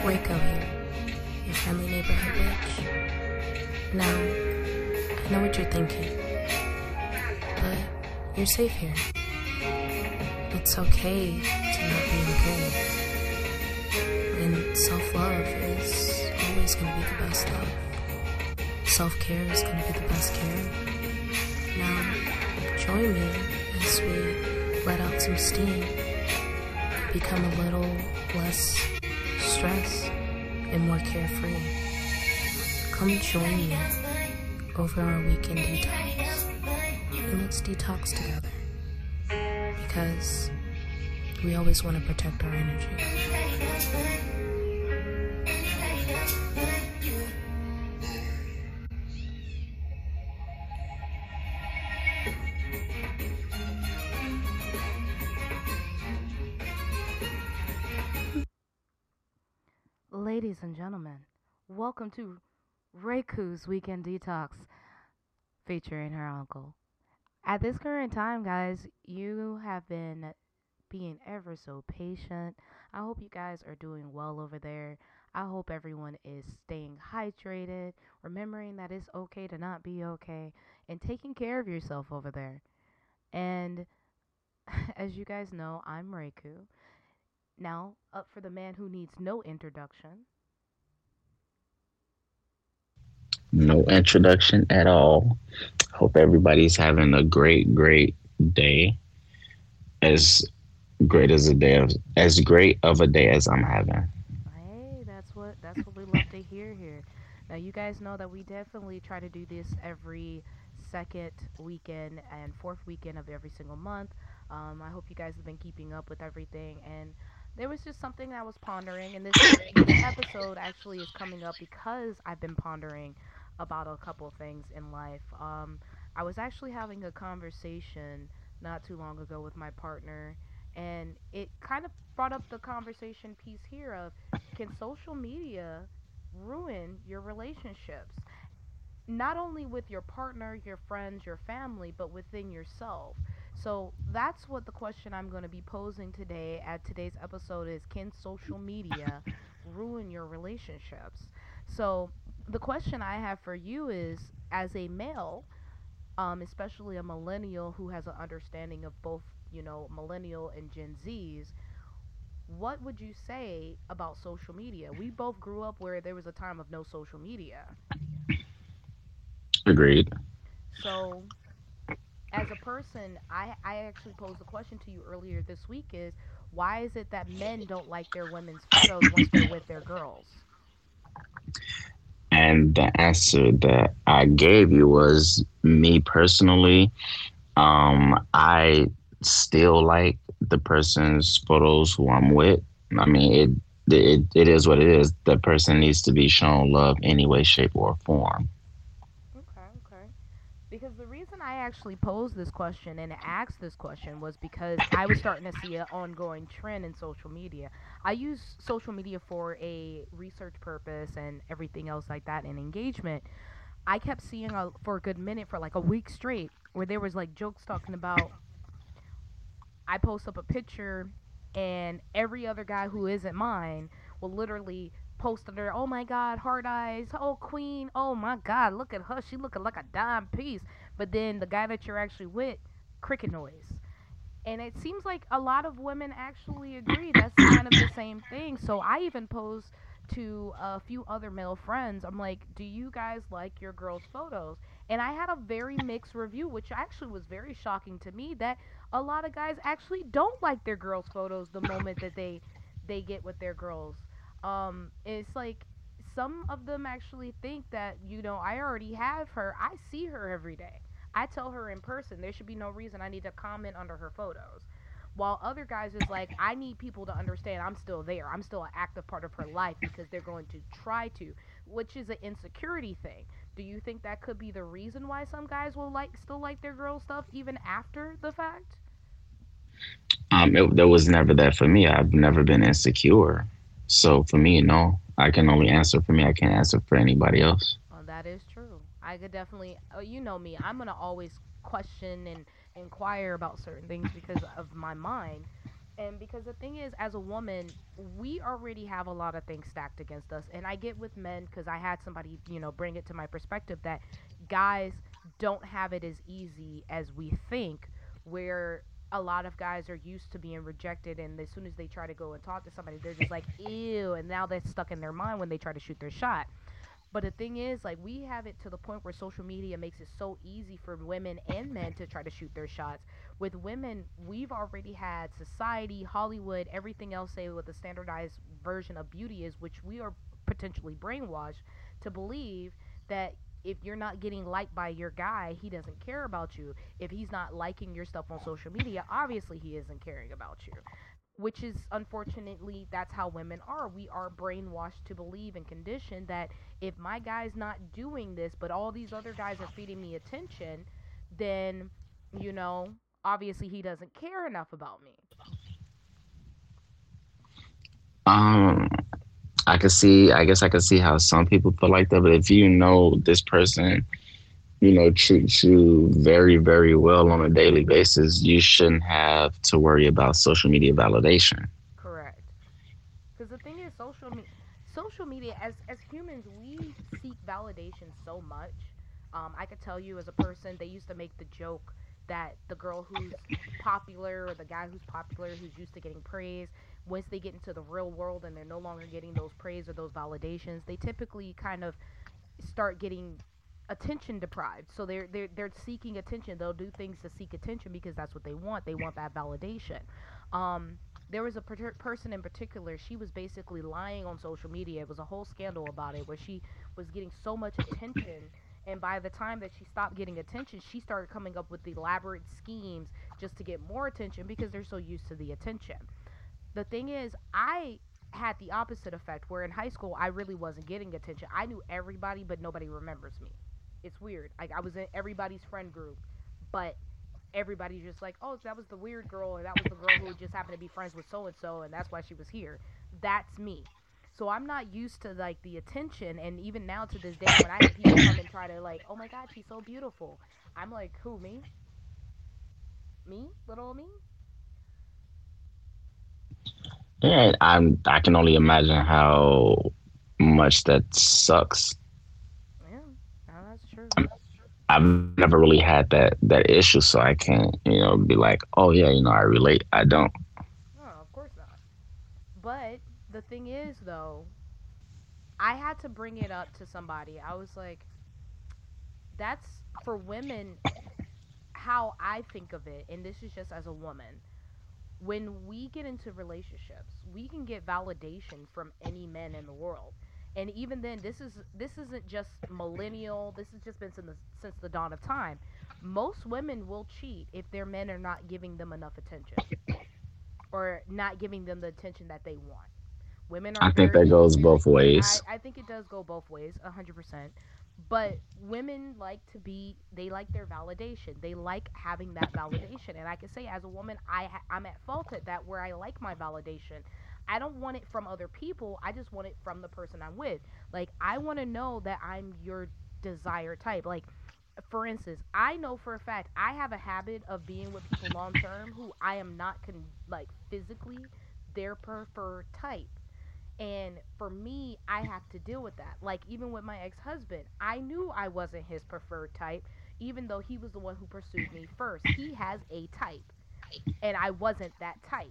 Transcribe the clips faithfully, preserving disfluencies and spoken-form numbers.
Waco here, your friendly neighborhood witch. Now, I know what you're thinking, but you're safe here. It's okay to not be okay. And self-love is always going to be the best love. Self-care is going to be the best care. Now, join me as we let out some steam, become a little less stressed and more carefree. Come join me over our weekend detox, and let's detox together, because we always want to protect our energy. Ladies and gentlemen, welcome to Reiku's Weekend Detox featuring her uncle. At this current time, guys, you have been being ever so patient. I hope you guys are doing well over there. I hope everyone is staying hydrated, remembering that it's okay to not be okay, and taking care of yourself over there. And as you guys know, I'm Reiku. Now, up for the man who needs no introduction. No introduction at all. Hope everybody's having a great, great day. As great as a day of, as great of a day as I'm having. Hey, that's what that's what we love to hear here. Now, you guys know that we definitely try to do this every second weekend and fourth weekend of every single month. Um, I hope you guys have been keeping up with everything. And there was just something I was pondering, and this this episode actually is coming up because I've been pondering about a couple things in life. Um, I was actually having a conversation not too long ago with my partner, and it kind of brought up the conversation piece here of, can social media ruin your relationships? Not only with your partner, your friends, your family, but within yourself. So that's what the question I'm going to be posing today at today's episode is, can social media ruin your relationships? So the question I have for you is, as a male, um, especially a millennial who has an understanding of both, you know, millennial and Gen Zs, what would you say about social media? We both grew up where there was a time of no social media. Agreed. So, as a person, I, I actually posed a question to you earlier this week is, why is it that men don't like their women's photos once they're with their girls? And the answer that I gave you was, me personally. Um, I still like the person's photos who I'm with. I mean, it it it is what it is. The person needs to be shown love any way, shape, or form. Okay, okay. Because the reason I actually posed this question and asked this question was because I was starting to see an ongoing trend in social media. I use social media for a research purpose and everything else like that and engagement. I kept seeing a, for a good minute, for like a week straight, where there was like jokes talking about, I post up a picture and every other guy who isn't mine will literally post under, oh my god, hard eyes, oh queen, oh my god, look at her, she looking like a dime piece. But then the guy that you're actually with, cricket noise. And it seems like a lot of women actually agree that's kind of the same thing. So I even posed to a few other male friends. I'm like, do you guys like your girls' photos? And I had a very mixed review, which actually was very shocking to me, that a lot of guys actually don't like their girls' photos the moment that they they get with their girls. Um, it's like some of them actually think that, you know, I already have her. I see her every day. I tell her in person. There should be no reason I need to comment under her photos. While other guys is like, I need people to understand I'm still there. I'm still an active part of her life because they're going to try to, which is an insecurity thing. Do you think that could be the reason why some guys will like still like their girl stuff even after the fact? Um, it, there was never that for me. I've never been insecure. So for me, no. I can only answer for me. I can't answer for anybody else. Oh, that is true. I could definitely. Oh, you know me. I'm gonna always question and inquire about certain things because of my mind. And because the thing is, as a woman, we already have a lot of things stacked against us. And I get with men because I had somebody, you know, bring it to my perspective that guys don't have it as easy as we think, where a lot of guys are used to being rejected. And as soon as they try to go and talk to somebody, they're just like, ew. And now that's stuck in their mind when they try to shoot their shot. But the thing is, like, we have it to the point where social media makes it so easy for women and men to try to shoot their shots. With women, we've already had society, Hollywood, everything else say what the standardized version of beauty is, which we are potentially brainwashed to believe that if you're not getting liked by your guy, he doesn't care about you. If he's not liking your stuff on social media, obviously he isn't caring about you, which is unfortunately that's how women are. We are brainwashed to believe and conditioned that if my guy's not doing this but all these other guys are feeding me attention, then you know obviously he doesn't care enough about me. Um, I could see. I guess I could see how some people feel like that. But if you know this person, you know, treats you very, very well on a daily basis, you shouldn't have to worry about social media validation. Correct. Because the thing is, social me- social media, as as humans, we seek validation so much. Um, I could tell you as a person, they used to make the joke that the girl who's popular or the guy who's popular, who's used to getting praise, once they get into the real world and they're no longer getting those praise or those validations, they typically kind of start getting attention deprived. So they're they're they're seeking attention. They'll do things to seek attention because that's what they want. They want that validation. Um, there was a per- person in particular. She was basically lying on social media. It was a whole scandal about it, where she was getting so much attention. And by the time that she stopped getting attention, she started coming up with elaborate schemes just to get more attention because they're so used to the attention. The thing is, I had the opposite effect where in high school I really wasn't getting attention. I knew everybody, but nobody remembers me. It's weird. Like I was in everybody's friend group, but everybody's just like, oh, that was the weird girl, or that was the girl who just happened to be friends with so and so, and that's why she was here. That's me. So I'm not used to like the attention, and even now to this day, when I have people come and try to like, oh my God, she's so beautiful, I'm like, who, me, me, little me? Yeah, I'm. I can only imagine how much that sucks. Yeah, no, that's true. I've never really had that that issue, so I can't, you know, be like, oh yeah, you know, I relate. I don't. No, of course not. But the thing is, though, I had to bring it up to somebody. I was like, that's for women how I think of it, and this is just as a woman. When we get into relationships, we can get validation from any men in the world. And even then, this is this isn't just millennial. This has just been since the, since the dawn of time. Most women will cheat if their men are not giving them enough attention or not giving them the attention that they want. Women are I think very that goes both I, ways. I think it does go both ways, one hundred percent. But women like to be, they like their validation. They like having that validation. And I can say, as a woman, I ha- I'm at fault at that where I like my validation. I don't want it from other people. I just want it from the person I'm with. Like, I want to know that I'm your desired type. Like, for instance, I know for a fact I have a habit of being with people long term who I am not con- like physically their preferred type. And for me, I have to deal with that. Like, even with my ex husband, I knew I wasn't his preferred type, even though he was the one who pursued me first. He has a type, and I wasn't that type.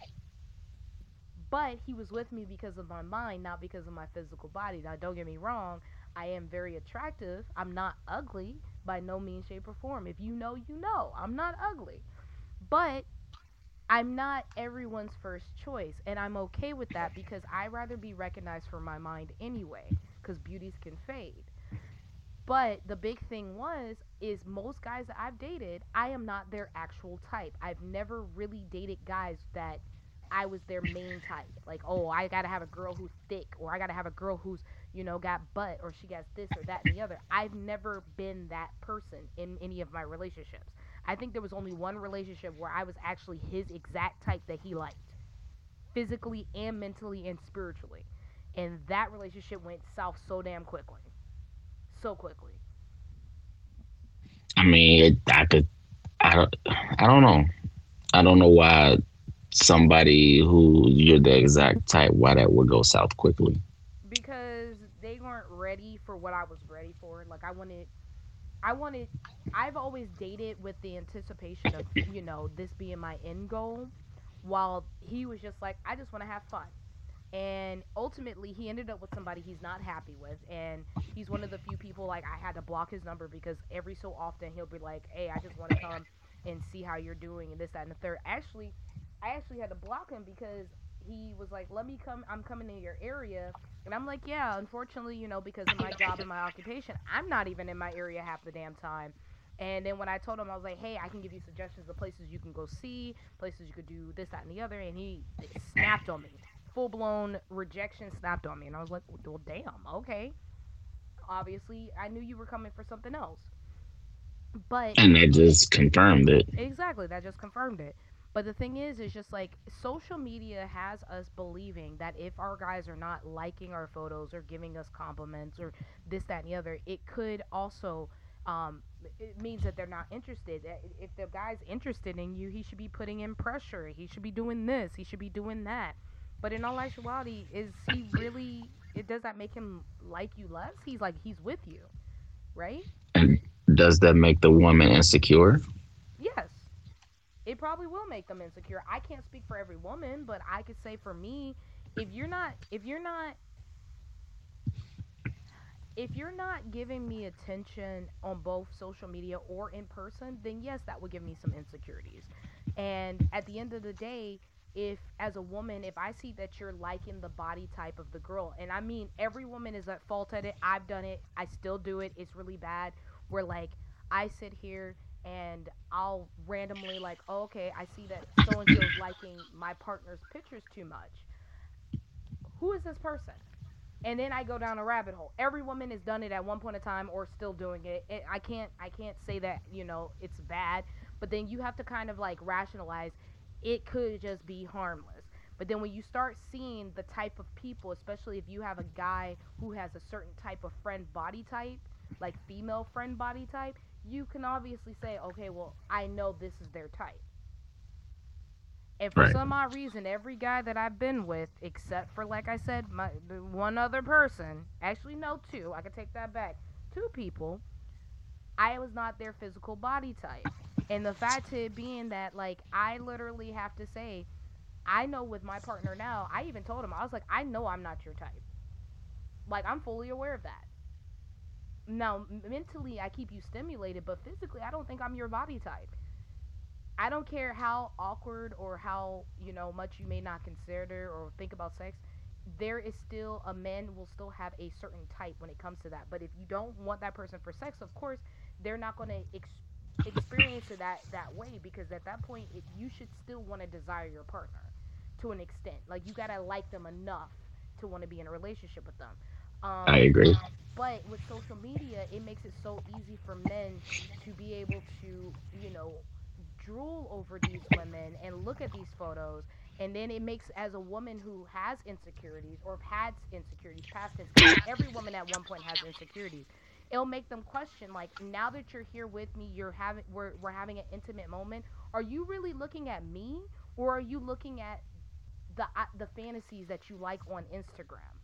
But he was with me because of my mind, not because of my physical body. Now, don't get me wrong, I am very attractive. I'm not ugly by no means, shape, or form. If you know, you know. I'm not ugly. But I'm not everyone's first choice, and I'm okay with that because I rather be recognized for my mind anyway, because beauties can fade. But the big thing was is most guys that I've dated, I am not their actual type. I've never really dated guys that I was their main type. Like, oh, I gotta have a girl who's thick, or I gotta have a girl who's, you know, got butt, or she got this or that and the other. I've never been that person in any of my relationships. I think there was only one relationship where I was actually his exact type that he liked, physically and mentally and spiritually. And that relationship went south so damn quickly. So quickly. I mean, it, I could. I don't. I don't know. I don't know why somebody who you're the exact type, why that would go south quickly? Because they weren't ready for what I was ready for. Like I wanted I wanted I've always dated with the anticipation of, you know, this being my end goal, while he was just like, I just want to have fun. And ultimately he ended up with somebody he's not happy with, and he's one of the few people, like, I had to block his number because every so often he'll be like, hey, I just want to come and see how you're doing and this, that, and the third. Actually, I actually had to block him because he was like, let me come, I'm coming in your area. And I'm like, yeah, unfortunately, you know, because of my job and my occupation, I'm not even in my area half the damn time. And then when I told him, I was like, hey, I can give you suggestions of places you can go see, places you could do this, that, and the other. And he snapped on me. Full blown rejection snapped on me. And I was like, well, damn, okay. Obviously, I knew you were coming for something else. But And that just confirmed it. exactly, that just confirmed it. But the thing is, is just like social media has us believing that if our guys are not liking our photos or giving us compliments or this, that, and the other, it could also, um, it means that they're not interested. Uh, If the guy's interested in you, he should be putting in pressure. He should be doing this. He should be doing that. But in all actuality, is he really? It does that make him like you less? He's like he's with you, right? And does that make the woman insecure? Yes. It probably will make them insecure. I can't speak for every woman, but I could say for me, if you're not if you're not if you're not giving me attention on both social media or in person, then yes, that would give me some insecurities. And at the end of the day, if as a woman, if I see that you're liking the body type of the girl, and I mean every woman is at fault at it. I've done it. I still do it. It's really bad. Where like I sit here and I'll randomly like, oh, okay, I see that so and so's liking my partner's pictures too much. Who is this person? And then I go down a rabbit hole. Every woman has done it at one point in time or still doing it. it. I can't I can't say that, you know, it's bad, but then you have to kind of like rationalize it could just be harmless. But then when you start seeing the type of people, especially if you have a guy who has a certain type of friend body type, like female friend body type, you can obviously say, okay, well, I know this is their type. And for Right. some odd reason, every guy that I've been with, except for, like I said, my the one other person, actually no, two, I could take that back, two people, I was not their physical body type. And the fact to it being that, like, I literally have to say, I know with my partner now, I even told him, I was like, I know I'm not your type. Like, I'm fully aware of that. Now, mentally, I keep you stimulated, but physically, I don't think I'm your body type. I don't care how awkward or how, you know, much you may not consider or think about sex. There is still a man will still have a certain type when it comes to that. But if you don't want that person for sex, of course, they're not going to ex- experience it that that way, because at that point, it, you should still want to desire your partner to an extent. Like you gotta like them enough to want to be in a relationship with them. I Um, agree. but with social media, it makes it so easy for men to be able to, you know, drool over these women and look at these photos, and then it makes, as a woman who has insecurities or had insecurities past tense, because every woman at one point has insecurities, it'll make them question, like, now that you're here with me, you're having we're, we're having an intimate moment, are you really looking at me, or are you looking at the uh, the fantasies that you like on Instagram?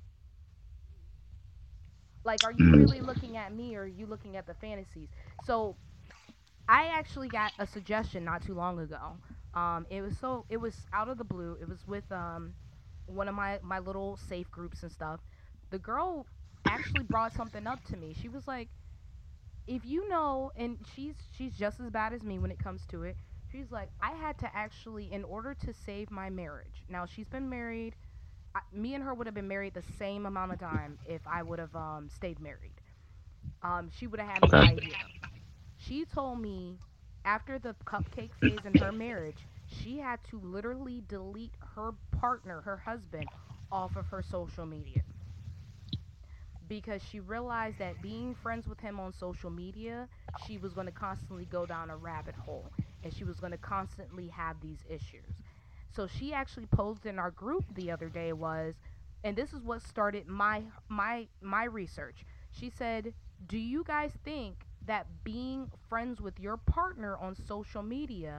Like, are you Mm. really looking at me, or are you looking at the fantasies? So I actually got a suggestion not too long ago. Um, it was so it was out of the blue. It was with um one of my my little safe groups and stuff. The girl actually brought something up to me. She was like, "If you know," and she's she's just as bad as me when it comes to it. She's like, "I had to actually, in order to save my marriage. Now she's been married. I, me and her would have been married the same amount of time if I would have um stayed married. Um, she would have had me by a Okay. year. She told me after the cupcake phase in her marriage, she had to literally delete her partner, her husband, off of her social media because she realized that being friends with him on social media, she was going to constantly go down a rabbit hole and she was going to constantly have these issues. So she actually posed in our group the other day was, and this is what started my my my research. She said, "Do you guys think that being friends with your partner on social media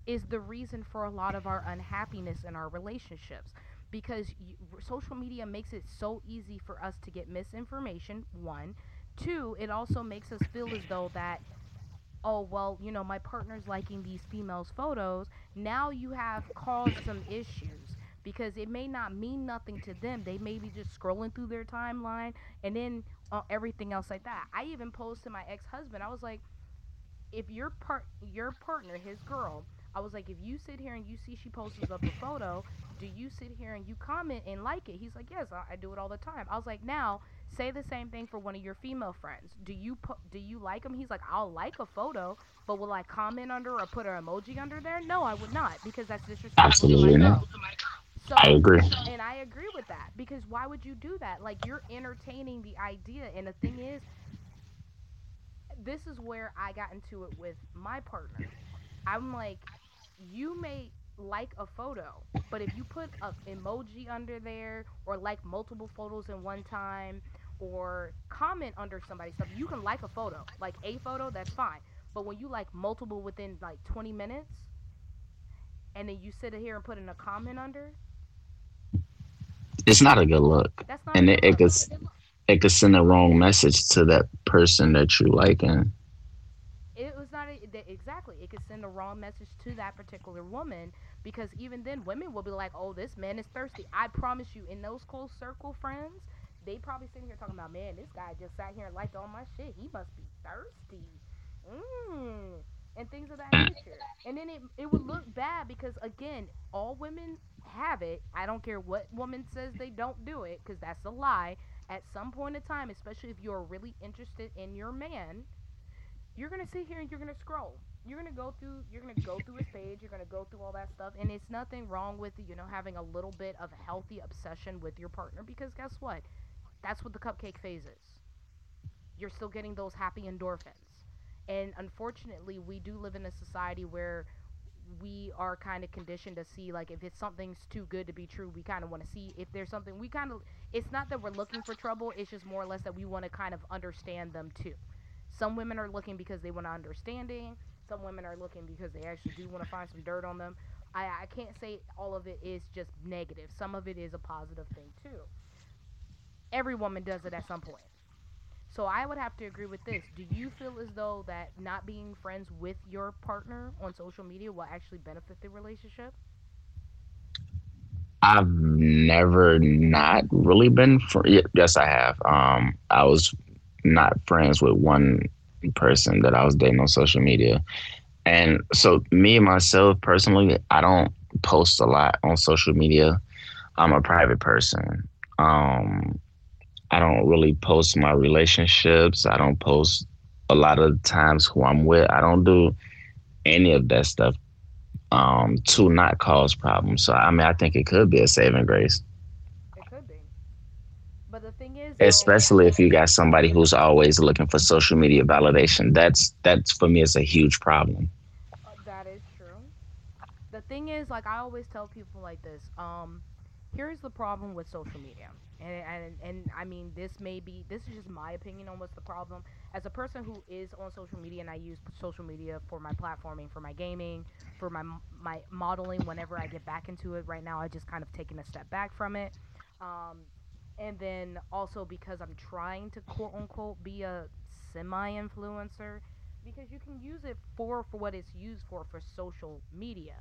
is the reason for a lot of our unhappiness in our relationships, because you, social media makes it so easy for us to get misinformation. One, two, it also makes us feel as though that, oh well, you know, my partner's liking these females photos. Now you have caused some issues, because it may not mean nothing to them. They may be just scrolling through their timeline, and then uh, everything else like that. I even posed to my ex-husband, I was like, if your part your partner, his girl, I was like, if you sit here and you see she posts up a photo, do you sit here and you comment and like it? He's like, yes, I, I do it all the time. I was like, now say the same thing for one of your female friends. Do you po- do you like them? He's like, I'll like a photo, but will I comment under or put an emoji under there? No, I would not, because that's disrespectful to my Absolutely not. girl. I So, agree. and I agree with that, because why would you do that? Like, you're entertaining the idea, and the thing is, this is where I got into it with my partner. I'm like, you may like a photo, but if you put a emoji under there, or like multiple photos in one time, or comment under somebody's stuff, you can like a photo, like a photo, that's fine. But when you like multiple within like twenty minutes, and then you sit here and put in a comment under, It's not a good look, that's not a and good it, it look. could it could send the wrong message to that person that you like. And It was not a, the- exactly. It could send a wrong message to that particular woman, because even then, women will be like, "Oh, this man is thirsty." I promise you, in those close circle friends, they probably sitting here talking about, "Man, this guy just sat here and liked all my shit. He must be thirsty." Mm. And things of that nature. And then it it would look bad, because again, all women have it. I don't care what woman says they don't do it, because that's a lie. At some point in time, especially if you're really interested in your man, you're gonna sit here and you're gonna scroll. You're gonna go through. You're gonna go through his page. You're gonna go through all that stuff, and it's nothing wrong with, you know, having a little bit of healthy obsession with your partner, because guess what? That's what the cupcake phase is. You're still getting those happy endorphins, and unfortunately, we do live in a society where we are kind of conditioned to see, like, if it's something's too good to be true, we kind of want to see if there's something we kind of, it's not that we're looking for trouble, it's just more or less that we want to kind of understand them too. Some women are looking because they want understanding. Some women are looking because they actually do want to find some dirt on them. I, I can't say all of it is just negative. Some of it is a positive thing too. Every woman does it at some point. So I would have to agree with this. Do you feel as though that not being friends with your partner on social media will actually benefit the relationship? I've never not really been fr- y- yes, I have. Um, I was not friends with one person that I was dating on social media. And so me myself personally, I don't post a lot on social media. I'm a private person. Um, I don't really post my relationships. I don't post a lot of times who I'm with. I don't do any of that stuff um, to not cause problems. So I mean, I think it could be a saving grace, It could be. But the thing is, though, especially if you got somebody who's always looking for social media validation. That's that's for me, it's a huge problem. uh, that is true. The thing is, like, I always tell people like this. Um, here's the problem with social media, and and and I mean, this may be this is just my opinion on what's the problem. As a person who is on social media, and I use social media for my platforming, for my gaming, for my my modeling. Whenever I get back into it, right now I just kind of taken a step back from it. Um, and then also because I'm trying to quote unquote be a semi influencer, because you can use it for for what it's used for for social media.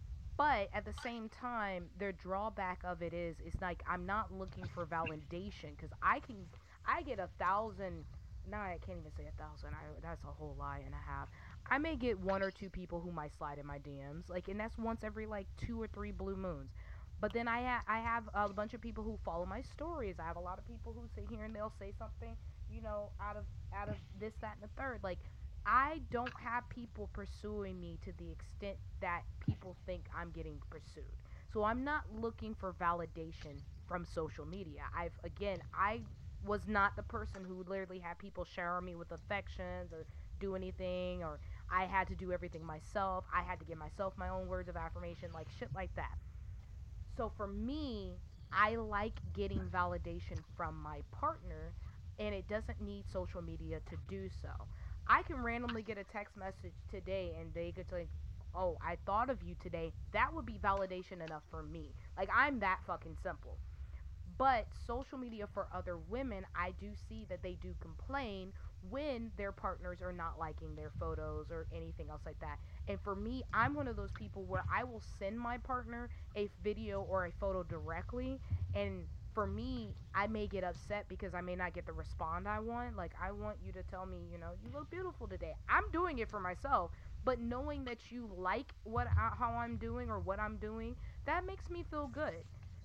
But at the same time, their drawback of it is it's like I'm not looking for validation, because I can I get a thousand. No, I can't even say a thousand. I That's a whole lie and a half. I may get one or two people who might slide in my D Ms, like, and that's once every like two or three blue moons. But then I ha- I have a bunch of people who follow my stories. I have a lot of people who sit here and they'll say something, you know, out of out of this, that, and the third. Like, I don't have people pursuing me to the extent that people think I'm getting pursued. So I'm not looking for validation from social media. I've again, I was not the person who literally had people shower me with affections or do anything, or I had to do everything myself. I had to give myself my own words of affirmation, like shit like that. So for me, I like getting validation from my partner, and it doesn't need social media to do so. I can randomly get a text message today and they could like oh, I thought of you today, that would be validation enough for me. Like, I'm that fucking simple. But social media for other women, I do see that they do complain when their partners are not liking their photos or anything else like that. And for me, I'm one of those people where I will send my partner a video or a photo directly. And for me, I may get upset because I may not get the respond I want. Like, I want you to tell me, you know, you look beautiful today. I'm doing it for myself. But knowing that you like what I, how I'm doing or what I'm doing, that makes me feel good.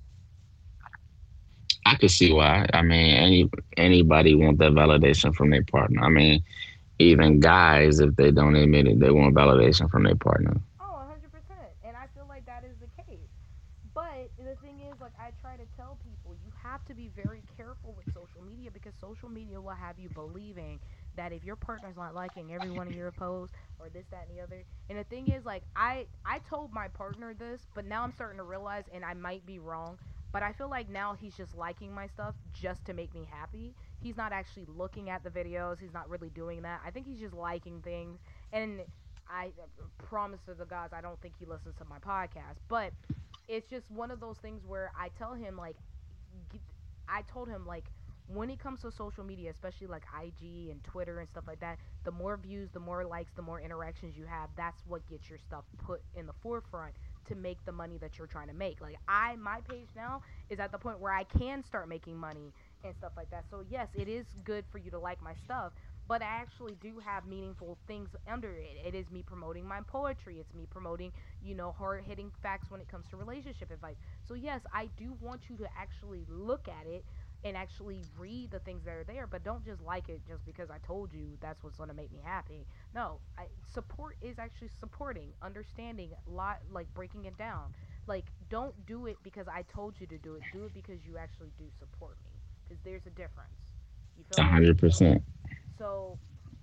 I could see why. I mean, any anybody want that validation from their partner. I mean, even guys, if they don't admit it, they want validation from their partner. Oh, one hundred percent. And I feel like that is the case. But the thing is, like, I try to tell people, you have to be very careful with social media because social media will have you believing that if your partner's not liking every one of your posts or this, that, and the other. And the thing is, like, I, I told my partner this, but now I'm starting to realize, and I might be wrong, but I feel like now he's just liking my stuff just to make me happy. He's not actually looking at the videos. He's not really doing that. I think he's just liking things. And I uh, promise to the gods, I don't think he listens to my podcast. But it's just one of those things where I tell him, like, I told him, like, when it comes to social media, especially like I G and Twitter and stuff like that, the more views, the more likes, the more interactions you have, that's what gets your stuff put in the forefront to make the money that you're trying to make. Like, I, my page now is at the point where I can start making money and stuff like that. So yes, it is good for you to like my stuff, but I actually do have meaningful things under it. It is me promoting my poetry. It's me promoting, you know, hard hitting facts when it comes to relationship advice. So yes, I do want you to actually look at it and actually read the things that are there, but don't just like it just because I told you that's what's going to make me happy. No, I, support is actually supporting, understanding, lot like breaking it down. Like, don't do it because I told you to do it. Do it because you actually do support me. Because there's a difference. You feel A me? hundred percent. So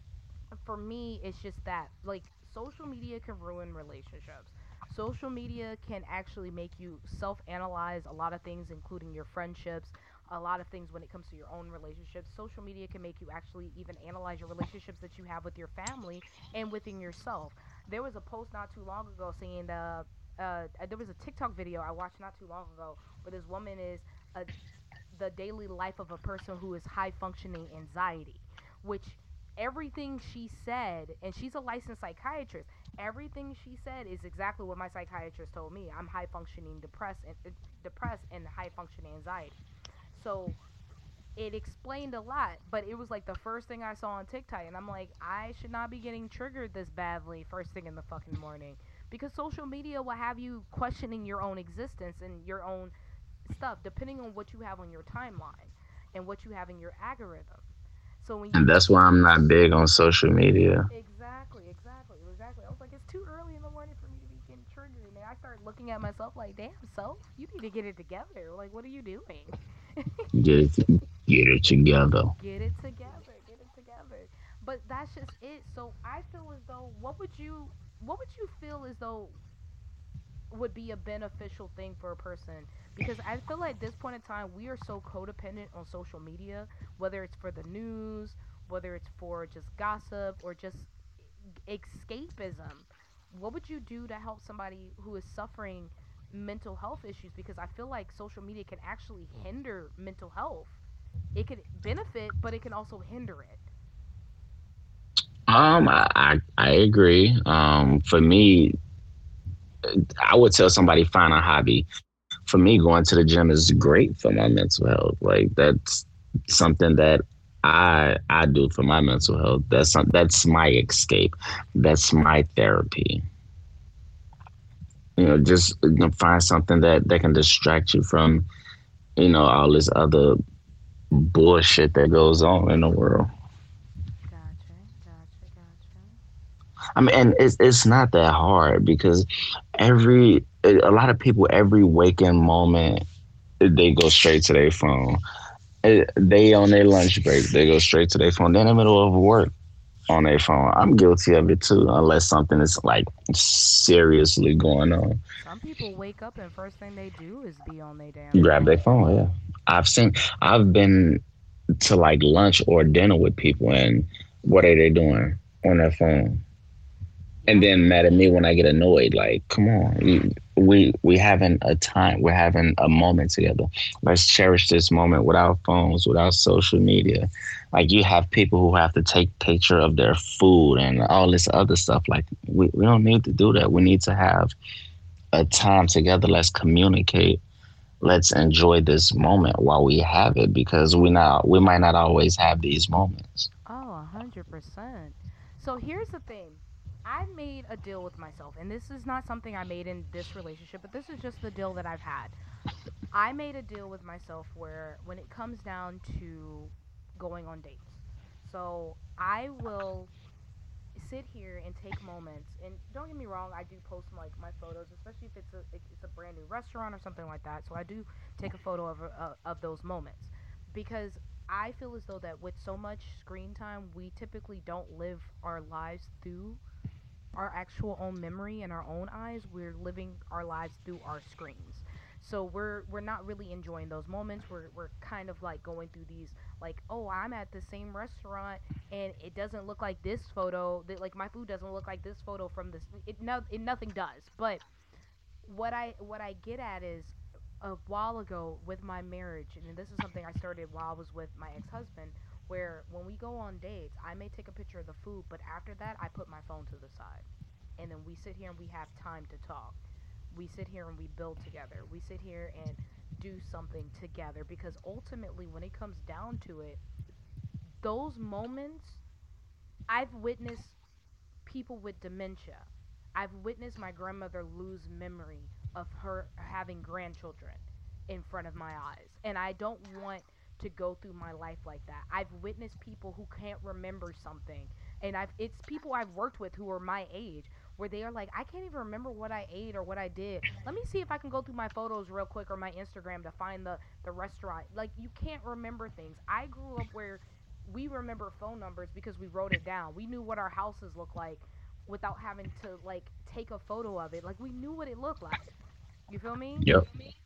for me, it's just that, like, social media can ruin relationships. Social media can actually make you self-analyze a lot of things, including your friendships, a lot of things when it comes to your own relationships. Social media can make you actually even analyze your relationships that you have with your family and within yourself. There was a post not too long ago saying uh, uh, there was a TikTok video I watched not too long ago where this woman is uh, the daily life of a person who is high functioning anxiety, which everything she said, and she's a licensed psychiatrist, everything she said is exactly what my psychiatrist told me. I'm high functioning depressed and uh, depressed and high functioning anxiety. So it explained a lot, but it was like the first thing I saw on TikTok, and I'm like, I should not be getting triggered this badly first thing in the fucking morning, because social media will have you questioning your own existence and your own stuff depending on what you have on your timeline and what you have in your algorithm. So when you And that's why I'm not big on social media. exactly, exactly, exactly, I was like, it's too early in the morning for me to be getting triggered, and then I started looking at myself like, damn, so you need to get it together. Like, what are you doing? Get it, get it together. Get it together, get it together. But that's just it. So I feel as though, what would you what would you feel as though would be a beneficial thing for a person? Because I feel like at this point in time we are so codependent on social media, whether it's for the news, whether it's for just gossip or just escapism. What would you do to help somebody who is suffering mental health issues? Because I feel like social media can actually hinder mental health. It could benefit, but it can also hinder it. Um, I I, I agree. Um, for me, I would tell somebody find a hobby. For me, going to the gym is great for my mental health. Like, that's something that I I do for my mental health. That's some, that's my escape. That's my therapy. You know, just, you know, find something that that can distract you from, you know, all this other bullshit that goes on in the world. Gotcha, gotcha, gotcha. I mean, and it's it's not that hard because every a lot of people every waking moment they go straight to their phone. Eh, They on their lunch break, they go straight to their phone. They're in the middle of work on their phone. I'm guilty of it too, unless something is like seriously going on. Some people wake up and first thing they do is be on their damn Grab their phone. phone. Yeah, I've seen. I've been to like lunch or dinner with people, and what are they doing on their phone? and then mad at me when I get annoyed. Like, come on, you- we we having a time, we're having a moment together. Let's cherish this moment without phones, without social media. Like you have people who have to take picture of their food and all this other stuff. Like we, we don't need to do that. We need to have a time together. Let's communicate. Let's enjoy this moment while we have it because we not we might not always have these moments. Oh, a hundred percent. So here's the thing. I made a deal with myself, and this is not something I made in this relationship, but this is just the deal that I've had. I made a deal with myself where when it comes down to going on dates, so I will sit here and take moments. And don't get me wrong, I do post like my photos, especially if it's a if it's a brand new restaurant or something like that. So I do take a photo of uh, of those moments because I feel as though that with so much screen time, we typically don't live our lives through our actual own memory and our own eyes. We're living our lives through our screens, so we're we're not really enjoying those moments. We're, we're kind of like going through these, like, oh, I'm at the same restaurant and it doesn't look like this photo that, like, my food doesn't look like this photo from this. It no it nothing does. But what i what I get at is, a while ago with my marriage, and this is something I started while I was with my ex-husband, where when we go on dates, I may take a picture of the food, but after that I put my phone to the side, and then we sit here and we have time to talk. We sit here and we build together. We sit here and do something together, because ultimately when it comes down to it, those moments, I've witnessed people with dementia. I've witnessed my grandmother lose memory of her having grandchildren in front of my eyes. And I don't want to go through my life like that. I've witnessed people who can't remember something. And I've it's people I've worked with who are my age, where they are like, I can't even remember what I ate or what I did. Let me see if I can go through my photos real quick or my Instagram to find the the restaurant. Like, you can't remember things. I grew up where we remember phone numbers because we wrote it down. We knew what our houses looked like without having to like take a photo of it. Like, we knew what it looked like. You feel me? Yep.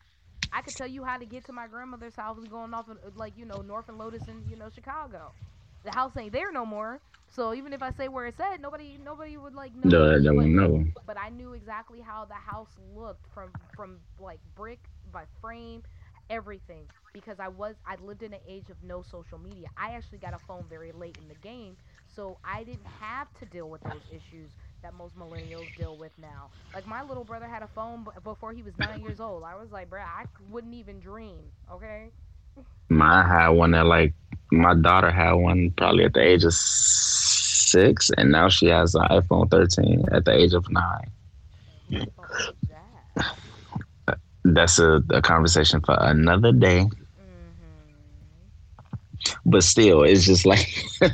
I could tell you how to get to my grandmother's house going off of, like, you know, North and Lotus in, you know, Chicago. The house ain't there no more. So even if I say where it's at, nobody nobody would like know. The, the But no. but I knew exactly how the house looked from from like brick by frame, everything, because I was I lived in an age of no social media. I actually got a phone very late in the game, so I didn't have to deal with those issues that most millennials deal with now. Like, my little brother had a phone b- before he was nine years old. I was like, bruh, I c- wouldn't even dream. Okay. My had one at like my daughter had one probably at the age of six, and now she has an iPhone thirteen at the age of nine. And who the fuck needs that? That's a, a conversation for another day. Mm-hmm. But still, it's just like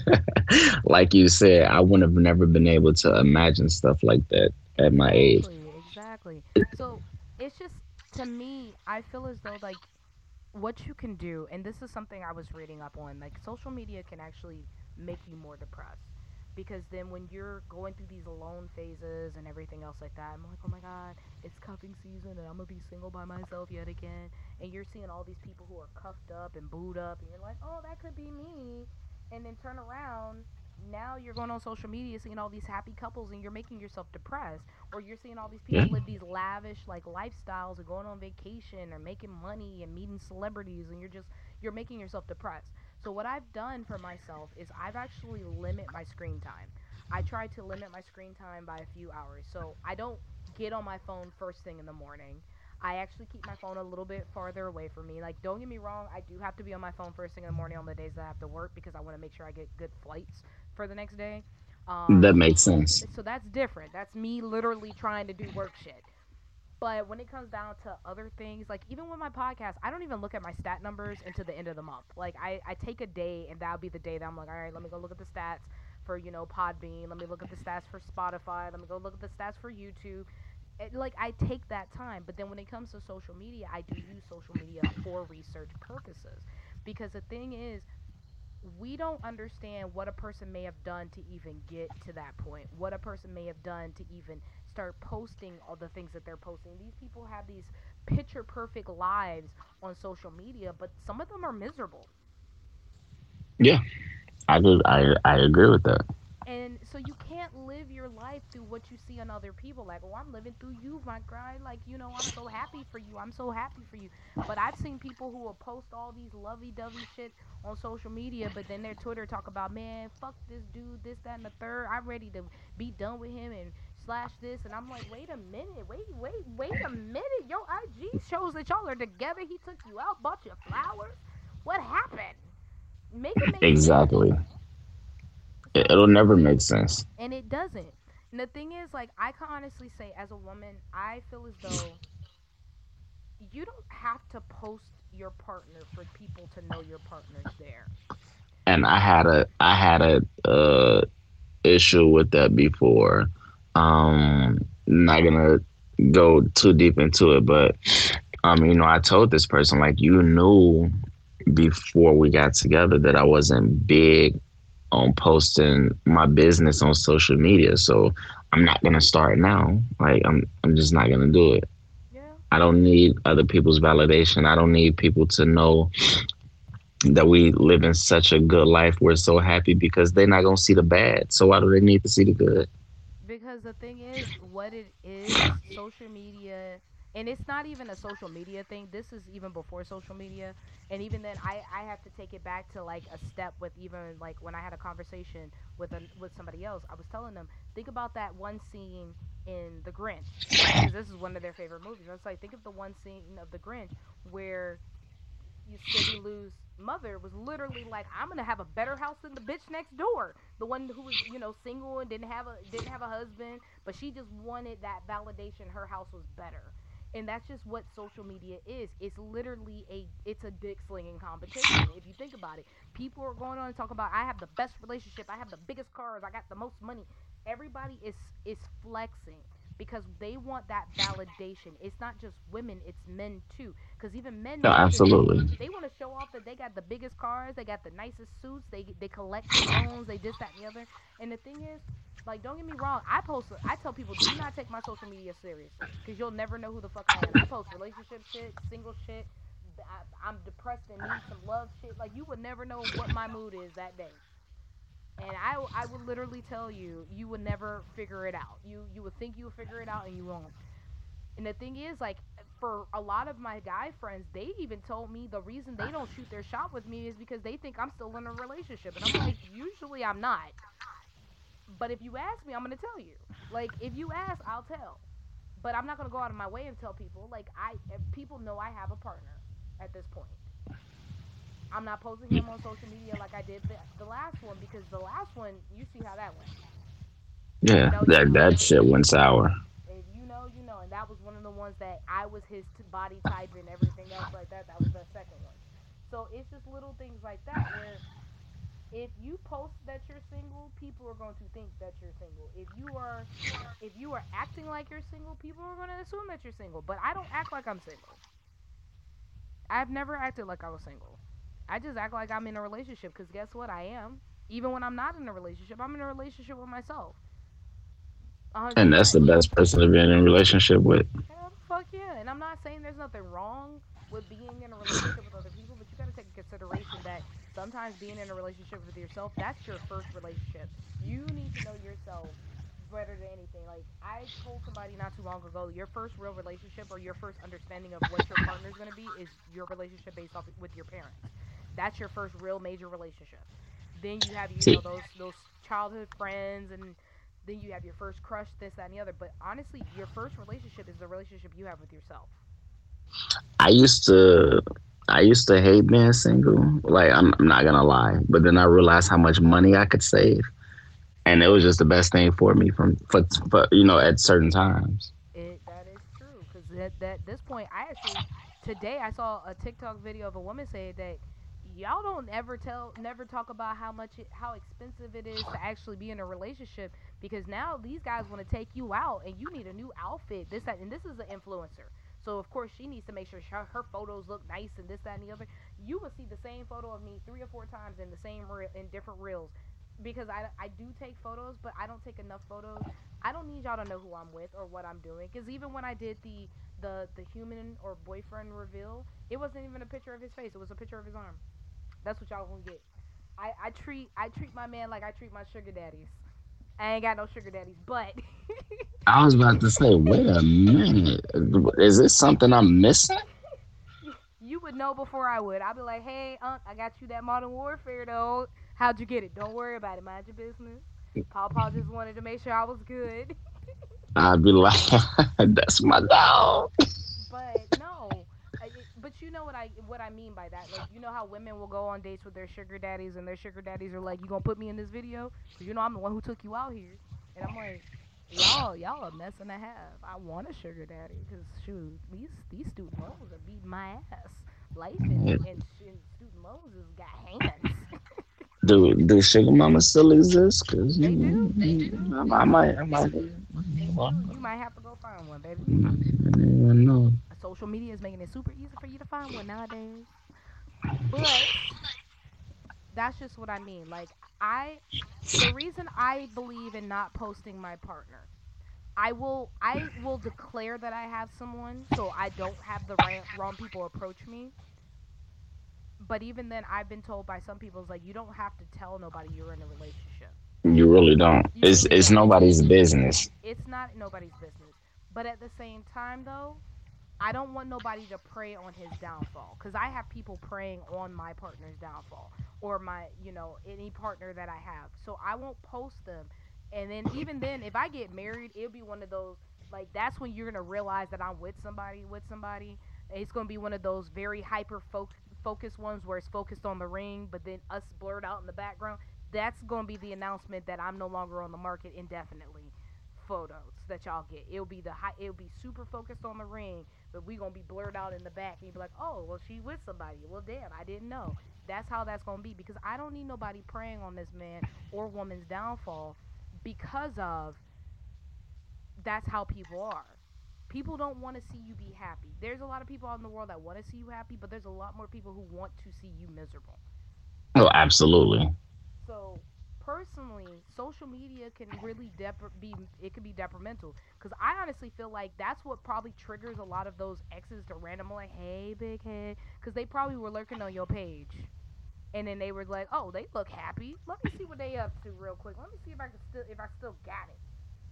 like you said, I would have never been able to imagine stuff like that at my age. Exactly, exactly. So it's just, to me, I feel as though, like, what you can do, and this is something I was reading up on, like, social media can actually make you more depressed. Because then when you're going through these alone phases and everything else like that, I'm like, oh my God, it's cuffing season and I'm gonna be single by myself yet again. And you're seeing all these people who are cuffed up and booed up, and you're like, oh, that could be me. And then turn around, now you're going on social media seeing all these happy couples and you're making yourself depressed. Or you're seeing all these Yeah. people live these lavish like lifestyles and going on vacation or making money and meeting celebrities, and you're just you're making yourself depressed. So what I've done for myself is I've actually limit my screen time. I try to limit my screen time by a few hours. So I don't get on my phone first thing in the morning. I actually keep my phone a little bit farther away from me. Like, don't get me wrong, I do have to be on my phone first thing in the morning on the days that I have to work, because I want to make sure I get good flights for the next day. That Um, makes sense. so that's different. That's me literally trying to do work shit. But when it comes down to other things, like even with my podcast, I don't even look at my stat numbers until the end of the month. Like, I, I take a day, and that'll be the day that I'm like, all right, let me go look at the stats for, you know, Podbean. Let me look at the stats for Spotify. Let me go look at the stats for YouTube. It, like, I take that time. But then when it comes to social media, I do use social media for research purposes. Because the thing is, we don't understand what a person may have done to even get to that point, what a person may have done to even start posting all the things that they're posting. These people have these picture perfect lives on social media, but some of them are miserable. Yeah, I do. I I agree with that. And so you can't live live your life through what you see on other people. Like, oh, I'm living through you, my guy. Like, you know, I'm so happy for you. I'm so happy for you. But I've seen people who will post all these lovey-dovey shit on social media, but then their Twitter talk about, man, fuck this dude, this, that, and the third. I'm ready to be done with him and slash this. And I'm like, wait a minute, wait, wait, wait a minute. Your I G shows that y'all are together. He took you out, bought you flowers. What happened? Make it make sense. Exactly. It, So, it'll never make sense. and it doesn't. And the thing is, like, I can honestly say, as a woman, I feel as though you don't have to post your partner for people to know your partner's there. And I had a I had a uh, issue with that before. Um, not gonna go too deep into it, but um, you know, I told this person like you knew before we got together that I wasn't big on posting my business on social media, so I'm not gonna start now. Like I'm I'm just not gonna do it. Yeah. I don't need other people's validation. I don't need people to know that we live in such a good life. We're so happy because they're not gonna see the bad. So why do they need to see the good? Because the thing is, what it is, social media, and it's not even a social media thing. This is even before social media, and even then, I I have to take it back to like a step with even like when I had a conversation with a with somebody else. I was telling them, think about that one scene in The Grinch, because this is one of their favorite movies. I was like, think of the one scene of The Grinch where you Cindy Lou's mother was literally like, "I'm gonna have a better house than the bitch next door, the one who was, you know, single and didn't have a didn't have a husband, but she just wanted that validation. Her house was better." And that's just what social media is. It's literally a it's a dick slinging competition. If you think about it, people are going on and talking about, I have the best relationship, I have the biggest cars, I got the most money. Everybody is is flexing because they want that validation. It's not just women, it's men too. Because even men No, want to show absolutely. they want to show off that they got the biggest cars, they got the nicest suits, they they collect colognes, they this, that, and the other. And the thing is, like, don't get me wrong, I post, I tell people, do not take my social media seriously, because you'll never know who the fuck I am. I post relationship shit, single shit. I, I'm depressed and need some love shit. Like, you would never know what my mood is that day. And I, I would literally tell you, you would never figure it out. You you would think you would figure it out, and you won't. And the thing is, like, for a lot of my guy friends, they even told me the reason they don't shoot their shot with me is because they think I'm still in a relationship. And I'm like, usually I'm not. But if you ask me, I'm going to tell you. Like, if you ask, I'll tell. But I'm not going to go out of my way and tell people. Like, I people know I have a partner at this point. I'm not posting him on social media like I did the, the last one, because the last one, you see how that went. If you Yeah, know, you that know. that shit went sour. If you know, you know. And that was one of the ones that I was his t- body type and everything else like that. That was the second one. So it's just little things like that where if you post that you're single, people are going to think that you're single. If you are if you are acting like you're single, people are going to assume that you're single. But I don't act like I'm single. I've never acted like I was single. I just act like I'm in a relationship, because guess what? I am. Even when I'm not in a relationship, I'm in a relationship with myself. And that's one hundred percent. the best person to be in a relationship with. Hell, fuck yeah. And I'm not saying there's nothing wrong with being in a relationship with other people, but you got to take in consideration that sometimes being in a relationship with yourself, that's your first relationship. You need to know yourself better than anything. Like, I told somebody not too long ago, your first real relationship or your first understanding of what your partner is going to be is your relationship based off with your parents. That's your first real major relationship. Then you have, you know, See, those those childhood friends, and then you have your first crush, this, that, and the other. But honestly, your first relationship is the relationship you have with yourself. I used to I used to hate being single. Like I'm, I'm not gonna lie, but then I realized how much money I could save, and it was just the best thing for me from for, for you know at certain times. It That is true, because at, at this point, I actually today I saw a TikTok video of a woman say that y'all don't ever tell, never talk about how much it, how expensive it is to actually be in a relationship, because now these guys want to take you out and you need a new outfit, this, that, and this is an influencer. So of course she needs to make sure her, her photos look nice and this, that, and the other. You will see the same photo of me three or four times in the same reel, in different reels, because I, I do take photos, but I don't take enough photos. I don't need y'all to know who I'm with or what I'm doing, because even when I did the the the human or boyfriend reveal, it wasn't even a picture of his face. It was a picture of his arm. That's what y'all gonna get. I, I treat I treat my man like I treat my sugar daddies. I ain't got no sugar daddies, but I was about to say, wait a minute. Is this something I'm missing? you would know before I would. I'd be like, hey, Unc, I got you that Modern Warfare, though. How'd you get it? Don't worry about it. Mind your business. Paw Paw just wanted to make sure I was good. I'd be like, that's my dog. But no, I- it, but you know what I what I mean by that. Like, you know how women will go on dates with their sugar daddies, and their sugar daddies are like, "You gonna put me in this video? Cause you know I'm the one who took you out here." And I'm like, "Y'all, y'all a mess and a half. I want a sugar daddy, cause shoot, these these student loans are beating my ass. Life and and, and student loans has got hands. Do do sugar mama still exist? Cause They do, you they do, know, I, I might, I might, they well, do. You might have to go find one, baby. I don't even know. Social media is making it super easy for you to find one nowadays. But that's just what I mean. Like I the reason I believe in not posting my partner, I will I will declare that I have someone so I don't have the right, wrong people approach me. But even then I've been told by some people, it's like, you don't have to tell nobody you're in a relationship. You really don't. You It's really it's don't. nobody's business. It's not nobody's business. But at the same time though, I don't want nobody to prey on his downfall, because I have people preying on my partner's downfall, or my, you know, any partner that I have. So I won't post them. And then even then, if I get married, it'll be one of those, like, that's when you're gonna realize that I'm with somebody with somebody. It's gonna be one of those very hyper fo- focused ones where it's focused on the ring, but then us blurred out in the background. That's gonna be the announcement that I'm no longer on the market indefinitely. Photos that y'all get, it'll be the high, it'll be super focused on the ring, but we gonna be blurred out in the back, and you be like, oh, well, she with somebody. Well, damn, I didn't know. That's how that's gonna be, because I don't need nobody preying on this man or woman's downfall, because of that's how people are. People don't want to see you be happy. There's a lot of people out in the world that want to see you happy, but there's a lot more people who want to see you miserable. Oh, absolutely. So personally, social media can really dep- be it can be detrimental, because I honestly feel like that's what probably triggers a lot of those exes to randomly like, hey, big head, because they probably were lurking on your page, and then they were like, oh, they look happy. Let me see what they up to real quick. Let me see if I can still if I still got it.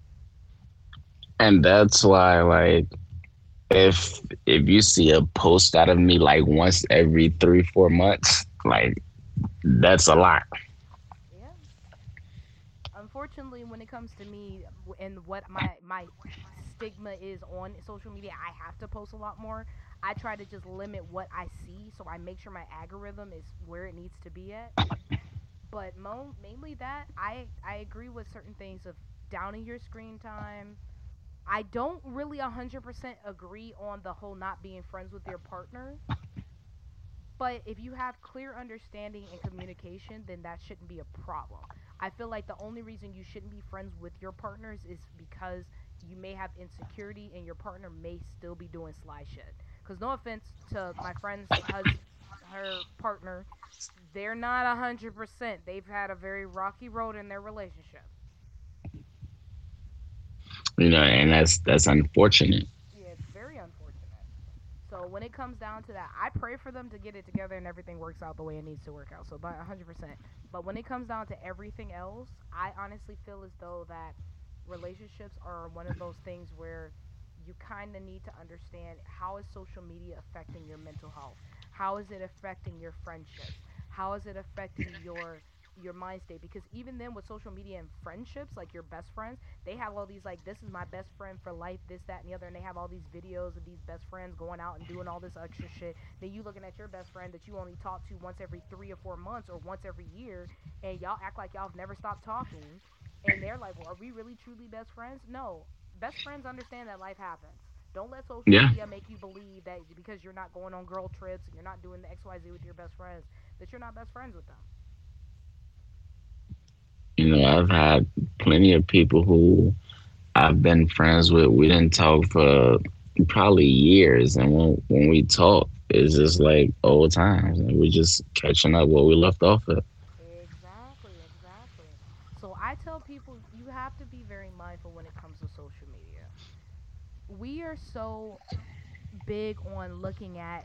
And that's why, like, if if you see a post out of me like once every three, four months, like that's a lot. Yeah. Unfortunately, when it comes to me, w- and what my my stigma is on social media, I have to post a lot more. I try to just limit what I see, so I make sure my algorithm is where it needs to be at. But mo- mainly that, I I agree with certain things of downing your screen time. I don't really one hundred percent agree on the whole not being friends with your partner. But if you have clear understanding and communication, then that shouldn't be a problem. I feel like the only reason you shouldn't be friends with your partners is because you may have insecurity, and your partner may still be doing sly shit. Because no offense to my friend's hus- her partner, they're not one hundred percent. They've had a very rocky road in their relationship. You know, and that's that's unfortunate. Yeah, it's very unfortunate. So when it comes down to that, I pray for them to get it together and everything works out the way it needs to work out. So by one hundred percent. But when it comes down to everything else, I honestly feel as though that relationships are one of those things where you kind of need to understand, how is social media affecting your mental health? How is it affecting your friendships? How is it affecting your your mind state? Because even then, with social media and friendships, like your best friends, they have all these, like, this is my best friend for life, this, that, and the other, and they have all these videos of these best friends going out and doing all this extra shit. Then you looking at your best friend that you only talk to once every three or four months or once every year, and y'all act like y'all have never stopped talking, and they're like, well, are we really truly best friends? No. Best friends understand that life happens. Don't let social Yeah. media make you believe that because you're not going on girl trips and you're not doing the X Y Z with your best friends, that you're not best friends with them. You know, I've had plenty of people who I've been friends with. We didn't talk for probably years, and when when we talk, it's just like old times, and we're just catching up where we left off at. Exactly, exactly. So I tell people, you have to be very mindful when it comes to social media. We are so big on looking at,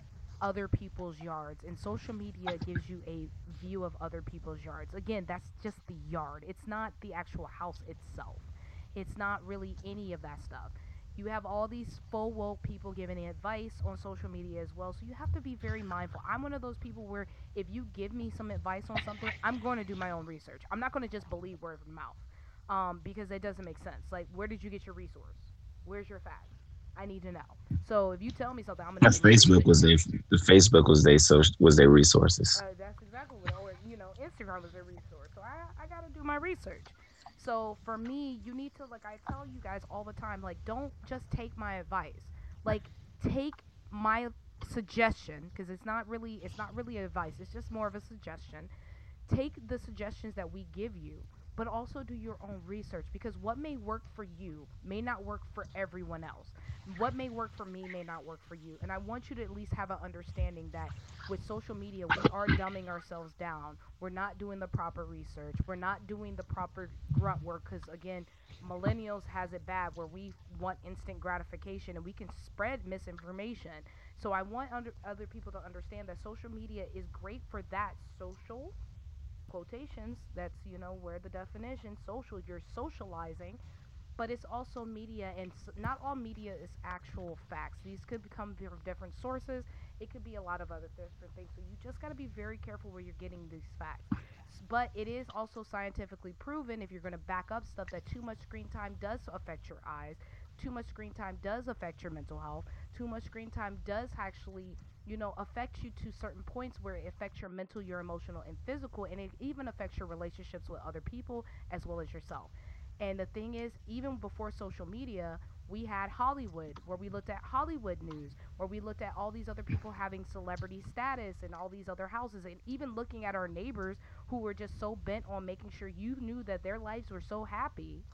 other people's yards, and social media gives you a view of other people's yards. Again, that's just the yard. It's not the actual house itself. It's not really any of that stuff. You have all these full woke people giving advice on social media as well, so you have to be very mindful. I'm one of those people where if you give me some advice on something, I'm going to do my own research. I'm not going to just believe word of mouth, um, because it doesn't make sense. Like, where did you get your resource? Where's your facts? I need to know. So if you tell me something, I'm gonna The do my Facebook research. was their the Facebook was their social was their resources. Uh, that's exactly what, or you know, Instagram is a resource. So I, I gotta do my research. So for me, you need to, like I tell you guys all the time, like don't just take my advice. Like take my suggestion, because it's not really it's not really advice. It's just more of a suggestion. Take the suggestions that we give you, but also do your own research, because what may work for you may not work for everyone else. What may work for me may not work for you. And I want you to at least have an understanding that with social media, we are dumbing ourselves down. We're not doing the proper research. We're not doing the proper grunt work, because, again, millennials has it bad where we want instant gratification and we can spread misinformation. So I want under, other people to understand that social media is great for that social quotations, that's, you know, where the definition social, you're socializing, but it's also media, and s- not all media is actual facts. These could come from different sources. It could be a lot of other different things, so you just got to be very careful where you're getting these facts. S- but it is also scientifically proven, if you're going to back up stuff, that too much screen time does affect your eyes. Too much screen time does affect your mental health. Too much screen time does actually, you know, affect you to certain points where it affects your mental, your emotional, and physical, and it even affects your relationships with other people as well as yourself. And the thing is, even before social media, we had Hollywood, where we looked at Hollywood news, where we looked at all these other people having celebrity status and all these other houses, and even looking at our neighbors who were just so bent on making sure you knew that their lives were so happy,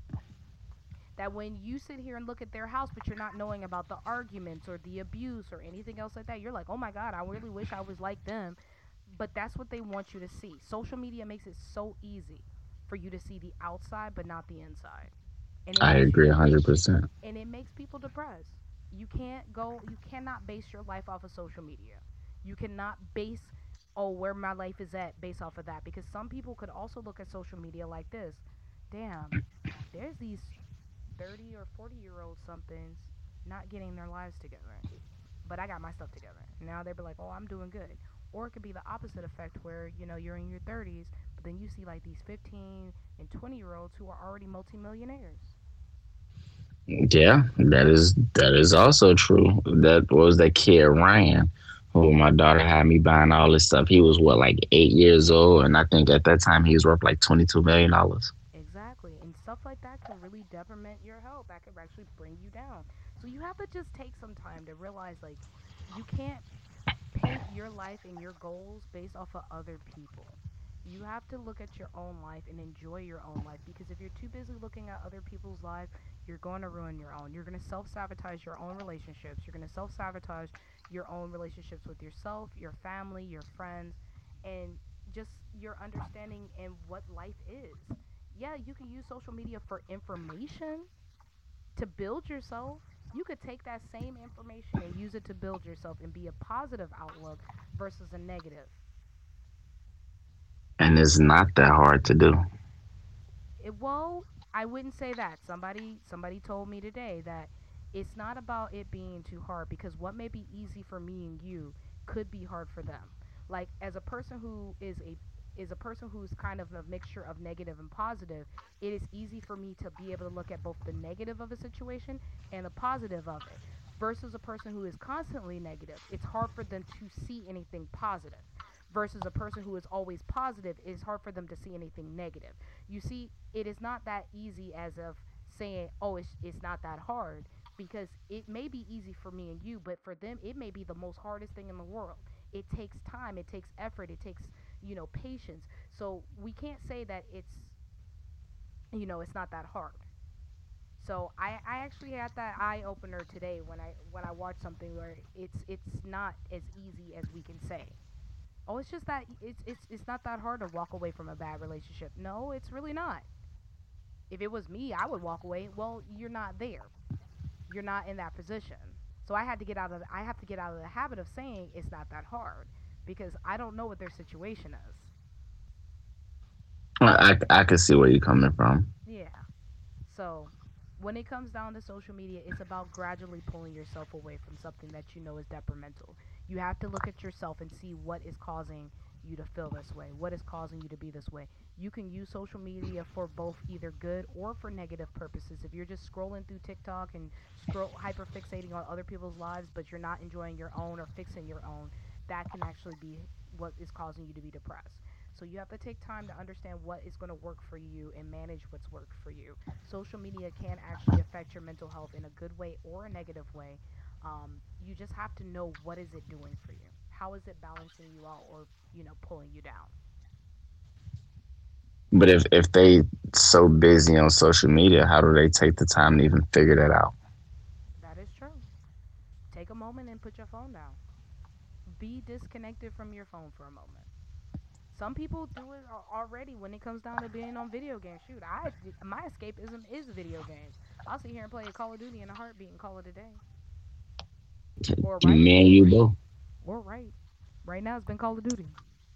that when you sit here and look at their house, but you're not knowing about the arguments or the abuse or anything else like that, you're like, oh my God, I really wish I was like them. But that's what they want you to see. Social media makes it so easy for you to see the outside, but not the inside. And it I makes you, agree a hundred percent. and it makes people depressed. You can't go, you cannot base your life off of social media. You cannot base, oh, where my life is at based off of that. Because some people could also look at social media like this: damn, there's these thirty or forty year old somethings not getting their lives together, but I got my stuff together. Now they be like, oh, I'm doing good. Or it could be the opposite effect where, you know, you're in your thirties, but then you see like these fifteen and twenty year olds who are already multimillionaires. Yeah, that is that is also true. That what was that kid Ryan, who my daughter had me buying all this stuff. He was what, like eight years old, and I think at that time he was worth like twenty two million dollars. Exactly. And stuff like that can really detriment your health. That could actually bring you down. So you have to just take some time to realize, like, you can't paint your life and your goals based off of other people. You have to look at your own life and enjoy your own life, because if you're too busy looking at other people's lives, you're going to ruin your own. You're going to self sabotage your own relationships. You're going to self sabotage your own relationships with yourself, your family, your friends, and just your understanding and what life is. Yeah, you can use social media for information to build yourself. You could take that same information and use it to build yourself and be a positive outlook versus a negative. And it's not that hard to do. It, well, I wouldn't say that. Somebody somebody told me today that it's not about it being too hard, because what may be easy for me and you could be hard for them. Like, as a person who is a is a person who's kind of a mixture of negative and positive, it is easy for me to be able to look at both the negative of a situation and the positive of it. Versus a person who is constantly negative, it's hard for them to see anything positive. Versus a person who is always positive, it's hard for them to see anything negative. You see, it is not that easy as of saying, oh, it's, it's not that hard, because it may be easy for me and you, but for them, it may be the most hardest thing in the world. It takes time, it takes effort, it takes, you know, patience. So we can't say that it's, you know, it's not that hard. So I, I actually had that eye opener today when I when I watched something where it's it's not as easy as we can say. Oh, it's just that it's it's it's not that hard to walk away from a bad relationship. No, it's really not. If it was me, I would walk away. Well, you're not there. You're not in that position. So I had to get out of I have to get out of the habit of saying it's not that hard because I don't know what their situation is. I, I, I can see where you're coming from. Yeah. So when it comes down to social media, it's about gradually pulling yourself away from something that you know is detrimental. You have to look at yourself and see what is causing you to feel this way, what is causing you to be this way. You can use social media for both either good or for negative purposes. If you're just scrolling through TikTok and scroll hyper fixating on other people's lives, but you're not enjoying your own or fixing your own, that can actually be what is causing you to be depressed. So you have to take time to understand what is going to work for you and manage what's worked for you. Social media can actually affect your mental health in a good way or a negative way. Um, you just have to know what is it doing for you. How is it balancing you out or you know pulling you down? But if if they so busy on social media, how do they take the time to even figure that out? That is true. Take a moment and put your phone down. Be disconnected from your phone for a moment. Some people do it already when it comes down to being on video games. Shoot, I my escapism is video games. I'll sit here and play a Call of Duty in a heartbeat and call it a day. Or right, Me and you both. or right. Right now it's been Call of Duty.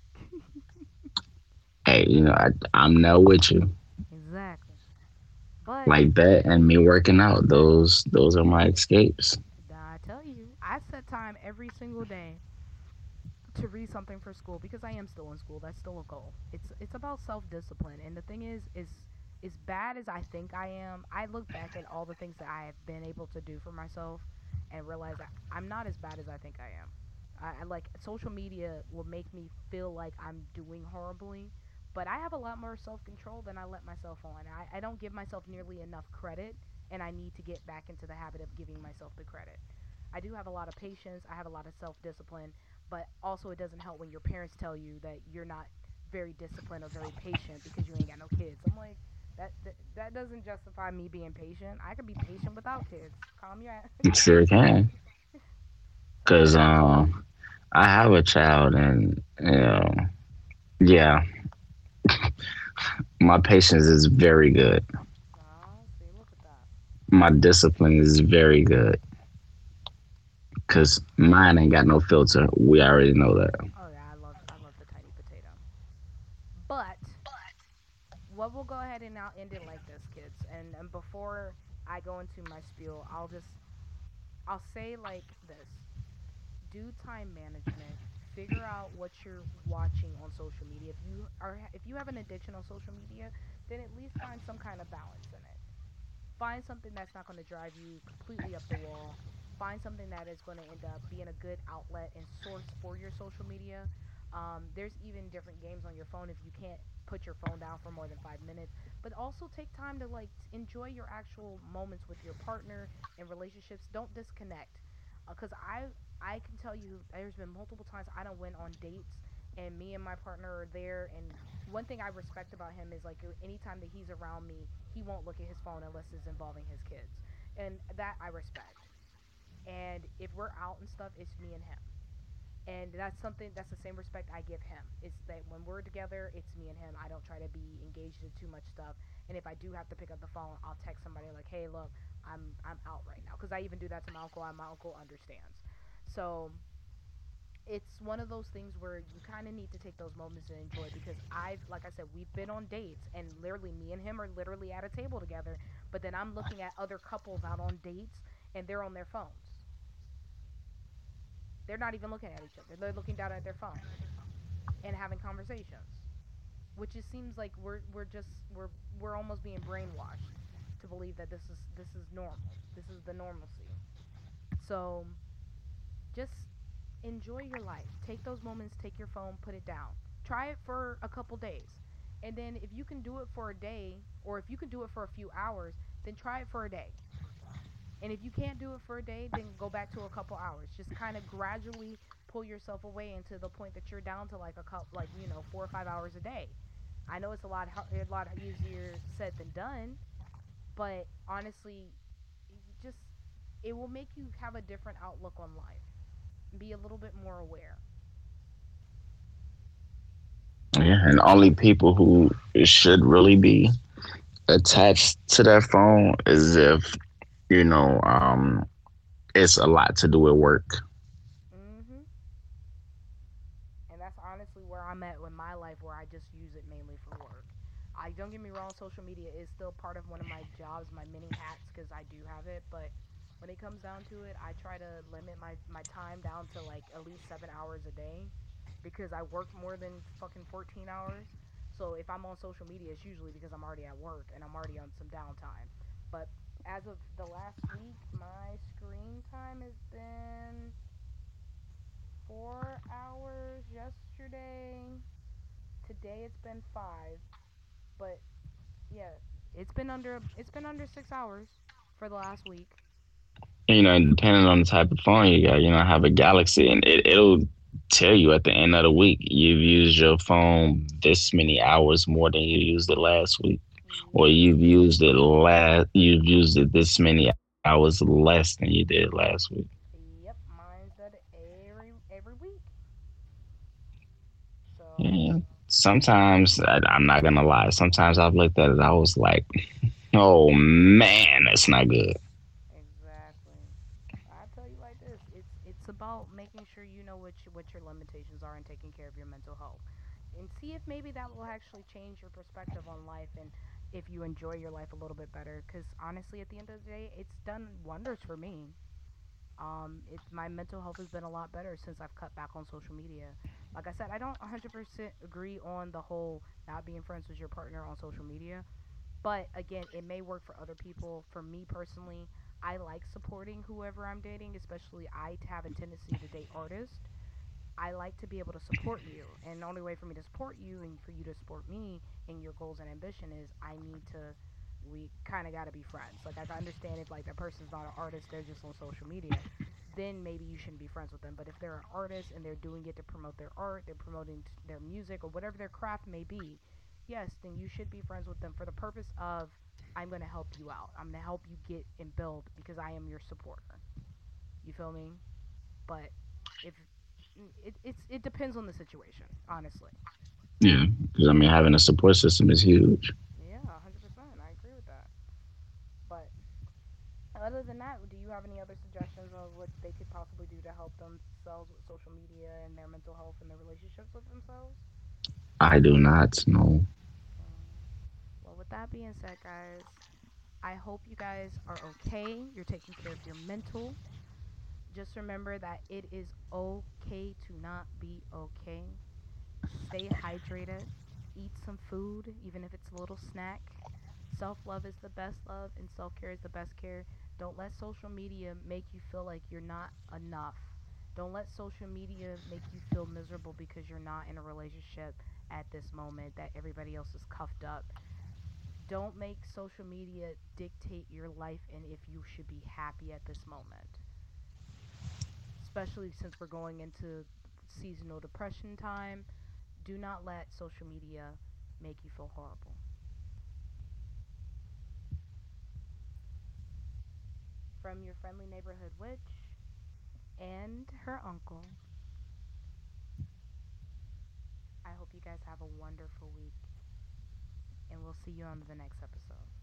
Hey, you know, I, I'm not with you Exactly. But like that, and me working out. Those those are my escapes. I tell you, I set time every single day to read something for school because I am still in school. That's still a goal. It's it's about self discipline. And the thing is, is as bad as I think I am, I look back at all the things that I have been able to do for myself and realize that I'm not as bad as I think I am. I, I like social media will make me feel like I'm doing horribly, but I have a lot more self control than I let myself on. I, I don't give myself nearly enough credit, and I need to get back into the habit of giving myself the credit. I do have a lot of patience, I have a lot of self discipline, but also it doesn't help when your parents tell you that you're not very disciplined or very patient because you ain't got no kids. I'm like, that that, that doesn't justify me being patient. I could be patient without kids. Calm your You calm sure yourself. can, cause um, I have a child, and you know, yeah, my patience is very good. Oh, see, look at that. My discipline is very good, cause mine ain't got no filter. We already know that. Oh yeah, I love I love the tiny potato. But what we'll go ahead and now end it like this, kids. And, and before I go into my spiel, I'll just I'll say like this: do time management. Figure out what you're watching on social media. If you are if you have an addiction on social media, then at least find some kind of balance in it. Find something that's not going to drive you completely up the wall. Find something that is going to end up being a good outlet and source for your social media. Um, there's even different games on your phone if you can't put your phone down for more than five minutes. But also take time to like enjoy your actual moments with your partner and relationships. Don't disconnect, because uh, I I can tell you there's been multiple times I don't went on dates and me and my partner are there, and one thing I respect about him is like anytime that he's around me, he won't look at his phone unless it's involving his kids, and that I respect. And if we're out and stuff, it's me and him, and that's something that's the same respect I give him. Is that when we're together, it's me and him. I don't try to be engaged in too much stuff. And if I do have to pick up the phone, I'll text somebody like, "Hey, look, I'm I'm out right now," because I even do that to my uncle, and my uncle understands. So it's one of those things where you kind of need to take those moments and enjoy, because I've like I said, we've been on dates and literally me and him are literally at a table together, but then I'm looking at other couples out on dates and they're on their phones. They're not even looking at each other. They're looking down at their phone and having conversations, which just seems like we're we're just we're we're almost being brainwashed to believe that this is this is normal. This is the normalcy. So just enjoy your life. Take those moments, take your phone, put it down. Try it for a couple days. And then if you can do it for a day, or if you can do it for a few hours, then try it for a day. And if you can't do it for a day, then go back to a couple hours. Just kind of gradually pull yourself away into the point that you're down to like a couple, like you know, four or five hours a day. I know it's a lot, a lot easier said than done, but honestly, just it will make you have a different outlook on life. Be a little bit more aware. Yeah, and only people who should really be attached to that phone is if you know um it's a lot to do with work. Mhm. And that's honestly where I'm at with my life, where I just use it mainly for work. I don't get me wrong, social media is still part of one of my jobs, my mini hats, because I do have it. But when it comes down to it, I try to limit my my time down to like at least seven hours a day, because I work more than fucking fourteen hours. So if I'm on social media, it's usually because I'm already at work and I'm already on some downtime. But as of the last week, my screen time has been four hours yesterday. Today it's been five, but yeah, it's been under it's been under six hours for the last week. You know, depending on the type of phone you got, you know, I have a Galaxy, and it, it'll tell you at the end of the week you've used your phone this many hours more than you used it last week, or Yep, you've used it last you've used it this many hours less than you did last week. yep, mine's at every every week. So Yeah. Sometimes I, I'm not gonna lie. Sometimes I've looked at it. I was like, "Oh man, that's not good." exactly. I tell you like this, it's it's about making sure you know what you, what your limitations are and taking care of your mental health. And see if maybe that will actually change your perspective on life and if you enjoy your life a little bit better, cuz honestly at the end of the day, it's done wonders for me. Um it My mental health has been a lot better since I've cut back on social media. Like I said, I don't one hundred percent agree on the whole not being friends with your partner on social media, but again, it may work for other people. For me personally, I like supporting whoever I'm dating, especially I have a tendency to date artists. I like to be able to support you. And the only way for me to support you and for you to support me in your goals and ambition is I need to we kind of got to be friends. Like I can understand if like that person's not an artist, they're just on social media, then maybe you shouldn't be friends with them. But if they're an artist and they're doing it to promote their art, they're promoting t- their music or whatever their craft may be, yes, then you should be friends with them for the purpose of I'm going to help you out. I'm going to help you get and build because I am your supporter. You feel me? But if mm, it it's it depends on the situation, honestly. Yeah, because I mean, having a support system is huge. Yeah, one hundred percent. I agree with that. But other than that, do you have any other suggestions of what they could possibly do to help themselves with social media and their mental health and their relationships with themselves? I do not know. Um, well, with that being said, guys, I hope you guys are okay. You're taking care of your mental. Just remember that it is okay to not be okay. Stay hydrated. Eat some food, even if it's a little snack. Self love is the best love, and self care is the best care. Don't let social media make you feel like you're not enough. Don't let social media make you feel miserable because you're not in a relationship at this moment, that everybody else is cuffed up. Don't make social media dictate your life and if you should be happy at this moment, especially since we're going into seasonal depression time. Do not let social media make you feel horrible. From your friendly neighborhood witch and her uncle, I hope you guys have a wonderful week, and we'll see you on the next episode.